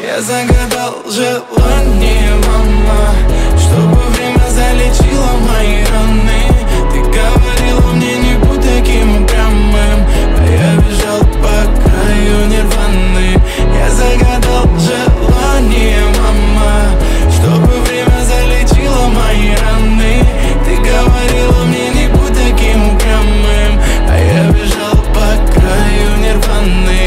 Я загадал желание, мама, чтобы время залечило мои раны. Ты говорила мне, не будь таким упрямым, а я бежал по краю нирваны. Я загадал желание, мама, чтобы время залечило мои раны. Ты говорила мне, не будь таким упрямым, а я бежал по краю нирваны.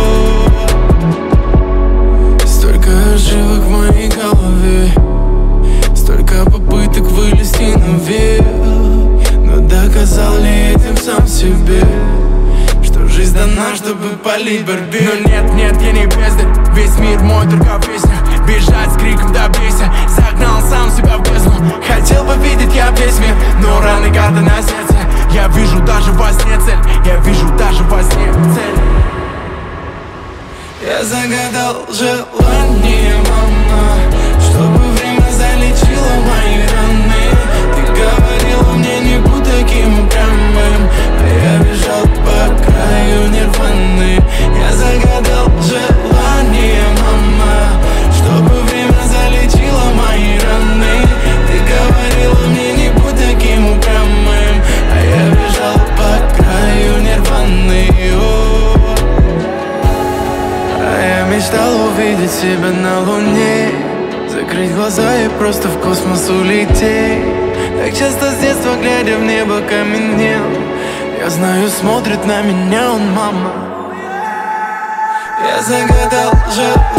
Столько ошибок в моей голове, столько попыток вылезти наверх, но доказал ли этим сам себе, что жизнь дана, чтобы полить борьбе? Но нет, нет, я не бездарь, весь мир мой, только песня. Бежать с криком добейся, загнал сам себя в бездну. Хотел бы видеть я весь мир, но раны карты на сердце. Я вижу даже во сне цель, я вижу даже во сне цель. Я загадал желание, мама, чтобы время залечило мои раны. Ты говорила мне, не будь таким упрямым, а я бежал по краю нирваны. Я загадал желание, мама, чтобы время залечило мои раны. Ты говорила мне, не будь таким упрямым, а я бежал по краю нирваны. Мечтал увидеть себя на луне, закрыть глаза и просто в космос улететь. Так часто с детства, глядя в небо, каменел. Я знаю, смотрит на меня он, мама. Я загадал желание.